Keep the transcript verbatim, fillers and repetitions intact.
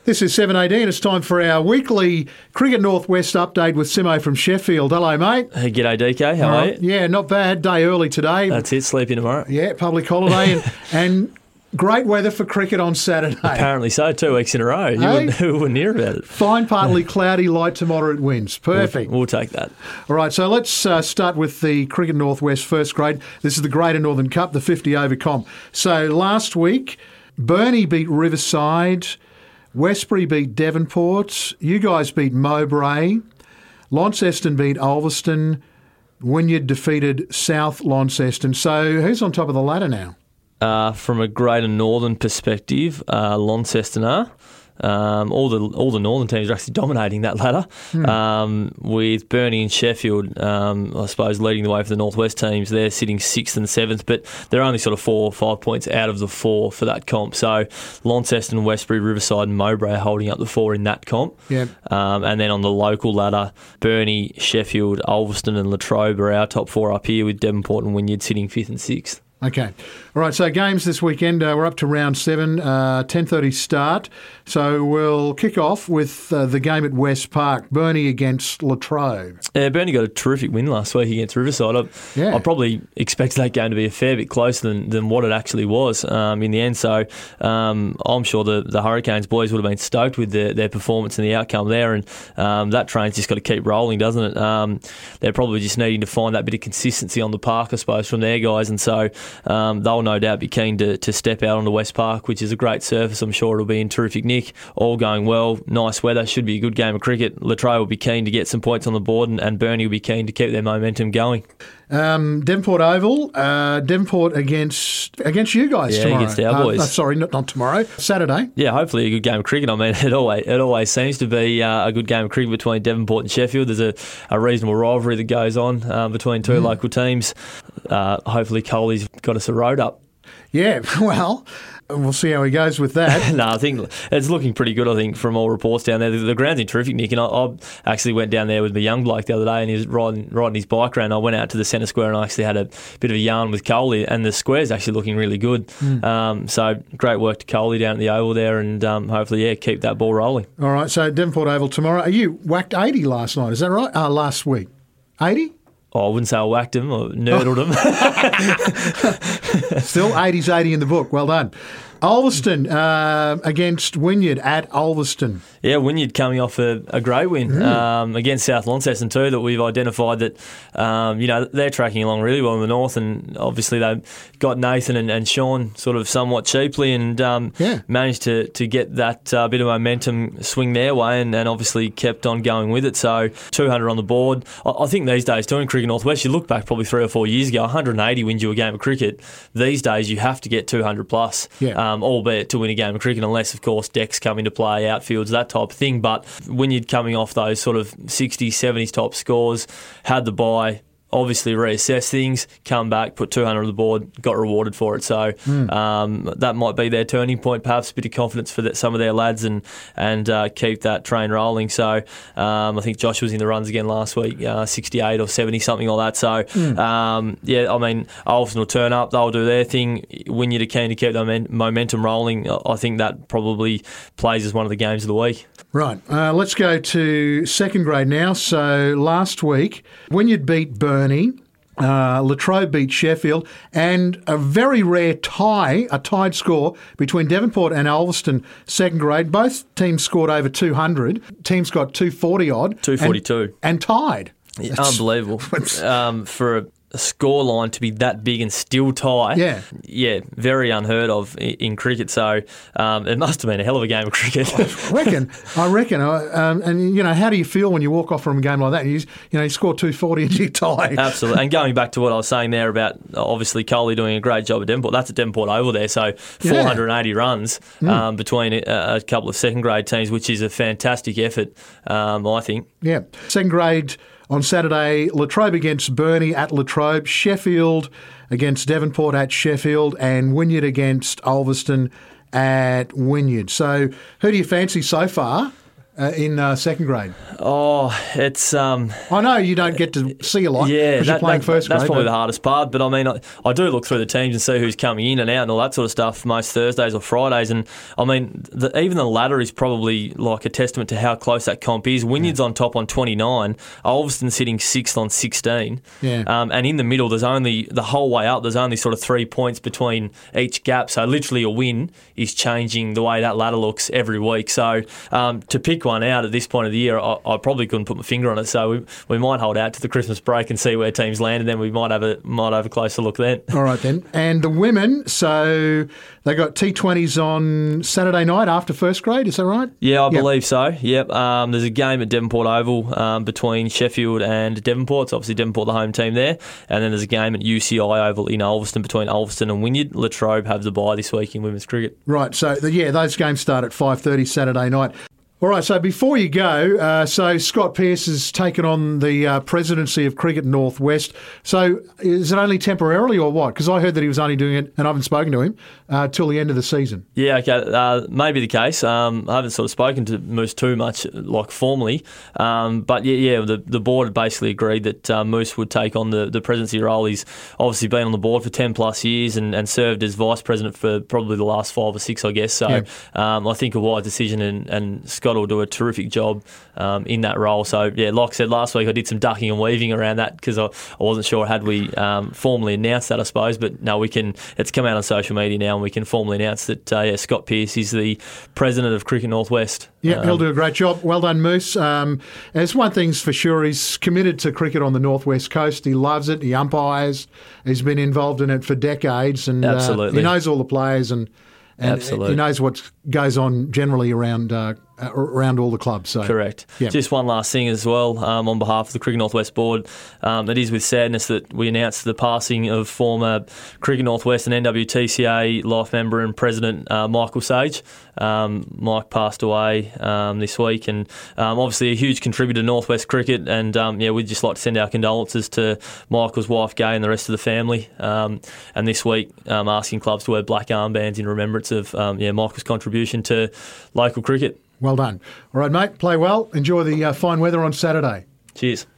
This is seven A D and it's time for our weekly Cricket Northwest update with Simo from Sheffield. Hello, mate. Hey, g'day, D K. How are you? Yeah, not bad. Day early today. That's it, sleeping tomorrow. Yeah, public holiday and, and great weather for cricket on Saturday. Apparently so, two weeks in a row. You Hey? wouldn't, who wouldn't hear about it? Fine, partly cloudy, light to moderate winds. Perfect. We'll, we'll take that. All right, so let's uh, start with the Cricket Northwest first grade. This is the Greater Northern Cup, the fifty over comp. So last week, Burnie beat Riverside, Westbury beat Devonport, you guys beat Mowbray, Launceston beat Ulverston, Wynyard defeated South Launceston. So who's on top of the ladder now? Uh, from a Greater Northern perspective, uh, Launceston are. Um, all the all the northern teams are actually dominating that ladder, hmm. um, with Burnie and Sheffield, um, I suppose, leading the way for the northwest teams. They're sitting sixth and seventh, but they're only sort of four or five points out of the four for that comp. So Launceston, Westbury, Riverside and Mowbray are holding up the four in that comp. Yep. Um, and then on the local ladder, Burnie, Sheffield, Ulverston and Latrobe are our top four up here, with Devonport and Wynyard sitting fifth and sixth. Okay. All right, so games this weekend, uh, we're up to round seven, uh, ten thirty start. So we'll kick off with uh, the game at West Park, Burnie against Latrobe. Yeah, Burnie got a terrific win last week against Riverside. I, yeah. I probably expected that game to be a fair bit closer than, than what it actually was um, in the end. So um, I'm sure the, the Hurricanes boys would have been stoked with their, their performance and the outcome there. And um, that train's just got to keep rolling, doesn't it? Um, they're probably just needing to find that bit of consistency on the park, I suppose, from their guys. And so um, they'll no doubt be keen to, to step out onto West Park, which is a great surface. I'm sure it'll be in terrific nick. All going well, nice weather, should be a good game of cricket. Latrobe will be keen to get some points on the board, and, and Burnie will be keen to keep their momentum going. Um, Devonport Oval, uh, Devonport against against you guys yeah, tomorrow. against our boys. Uh, uh, sorry, not, not tomorrow, Saturday. Yeah, hopefully a good game of cricket. I mean, it always it always seems to be uh, a good game of cricket between Devonport and Sheffield. There's a, a reasonable rivalry that goes on uh, between two mm. local teams. Uh, hopefully Coley's got us a road up. Yeah, well, we'll see how he goes with that. no, I think it's looking pretty good, I think, from all reports down there. The, the ground's in terrific, Nick, and I, I actually went down there with my young bloke the other day and he was riding, riding his bike around. I went out to the centre square and I actually had a bit of a yarn with Coley, and the square's actually looking really good. Mm. Um, so great work to Coley down at the Oval there, and um, hopefully, yeah, keep that ball rolling. All right, so Devonport Oval tomorrow. You whacked eighty last night, is that right? Uh, last week. eighty? Oh, I wouldn't say I whacked him or nerdled him. Still, eighty's eighty in the book. Well done. Ulverston uh, against Wynyard at Ulverston. Yeah, Wynyard coming off a, a great win mm. um, against South Launceston too, that we've identified that um, you know they're tracking along really well in the north, and obviously they've got Nathan and, and Sean sort of somewhat cheaply, and um, yeah. managed to, to get that uh, bit of momentum swing their way, and, and obviously kept on going with it. So two hundred on the board. I, I think these days doing Cricket Northwest, you look back probably three or four years ago, one hundred eighty wins you a game of cricket. These days you have to get two hundred plus. Yeah. Um, albeit to win a game of cricket, unless, of course, decks come into play, outfields, that type of thing. But when you're coming off those sort of sixties, seventies top scores, had the bye, obviously reassess things, come back, put two hundred on the board, got rewarded for it. So mm. um, that might be their turning point, perhaps a bit of confidence for the, some of their lads, and and uh, keep that train rolling. So um, I think Josh was in the runs again last week, uh, sixty-eight or seventy, something like that. So mm. um, yeah, I mean, Ulverston will turn up, they'll do their thing. When you're keen to keep the momentum rolling, I think that probably plays as one of the games of the week. Right, uh, let's go to second grade now. So last week, Wynyard beat Burnie, uh, Latrobe beat Sheffield, and a very rare tie, a tied score between Devonport and Ulverston, second grade. Both teams scored over two hundred. Teams got two forty odd. two forty-two. And, and tied. Yeah, unbelievable. um, for a a score line to be that big and still tie, yeah, yeah, very unheard of in, in cricket. So um, it must have been a hell of a game of cricket. I reckon. I reckon. Um, and you know, how do you feel when you walk off from a game like that? And you, you know, you score two forty and you tie. Absolutely. And going back to what I was saying there about obviously Coley doing a great job at Devonport. That's at Devonport Oval there. So four hundred eighty yeah. runs mm. um, between a, a couple of second grade teams, which is a fantastic effort, um, I think. Yeah, second grade. On Saturday, Latrobe against Burnie at Latrobe, Sheffield against Devonport at Sheffield, and Wynyard against Ulverston at Wynyard. So who do you fancy so far? uh, in uh, second grade? Oh, it's... Um, I know you don't get to see a lot yeah, because you're that, playing that, first grade. that's probably but- the hardest part. But I mean, I, I do look through the teams and see who's coming in and out and all that sort of stuff most Thursdays or Fridays. And I mean, the, even the ladder is probably like a testament to how close that comp is. Wynyard's yeah. on top on twenty-nine, Ulverston sitting sixth on sixteen. Yeah. Um, and in the middle, there's only, the whole way up, there's only sort of three points between each gap. So literally a win is changing the way that ladder looks every week. So um, to pick one out at this point of the year, I, I probably couldn't put my finger on it. So we, we might hold out to the Christmas break and see where teams land, and then we might have a might have a closer look then. All right then. And the women, so they got T twenties on Saturday night after first grade. Is that right? Yeah, I yep. believe so. Yep. Um, there's a game at Devonport Oval um, between Sheffield and Devonport. It's obviously Devonport the home team there, and then there's a game at U C I Oval in Ulverston between Ulverston and Wynyard. Latrobe have the bye this week in women's cricket. Right. So the, yeah, those games start at five thirty Saturday night. All right, so before you go, uh, so Scott Pearce has taken on the uh, presidency of Cricket North West. So is it only temporarily or what? Because I heard that he was only doing it, and I haven't spoken to him, uh, till the end of the season. Yeah, okay, uh, maybe the case. Um, I haven't sort of spoken to Moose too much, like formally. Um, but yeah, yeah, the, the board had basically agreed that uh, Moose would take on the, the presidency role. He's obviously been on the board for ten plus years and, and served as vice president for probably the last five or six, I guess. So yeah. um, I think a wise decision, and, and Scott will do a terrific job um, in that role. So, yeah, like I said last week, I did some ducking and weaving around that because I, I wasn't sure had we um, formally announced that, I suppose. But no, we can. It's come out on social media now, and we can formally announce that uh, yeah, Scott Pearce is the president of Cricket North West. Yeah, um, he'll do a great job. Well done, Moose. Um, there's one thing's for sure, he's committed to cricket on the northwest coast. He loves it. He umpires. He's been involved in it for decades, and uh, he knows all the players, and, and Absolutely. he knows what goes on generally around uh, around all the clubs. So correct. Yeah. Just one last thing as well, um, on behalf of the Cricket North West board, um, it is with sadness that we announced the passing of former Cricket North West and N W T C A life member and president uh, Michael Sage. Um, Mike passed away um, this week, and um, obviously a huge contributor to North West cricket. And um, yeah, we'd just like to send our condolences to Michael's wife Gay and the rest of the family. Um, and this week, um, asking clubs to wear black armbands in remembrance of um, yeah Michael's contribution to local cricket. Well done. All right, mate. Play well. Enjoy the uh, fine weather on Saturday. Cheers.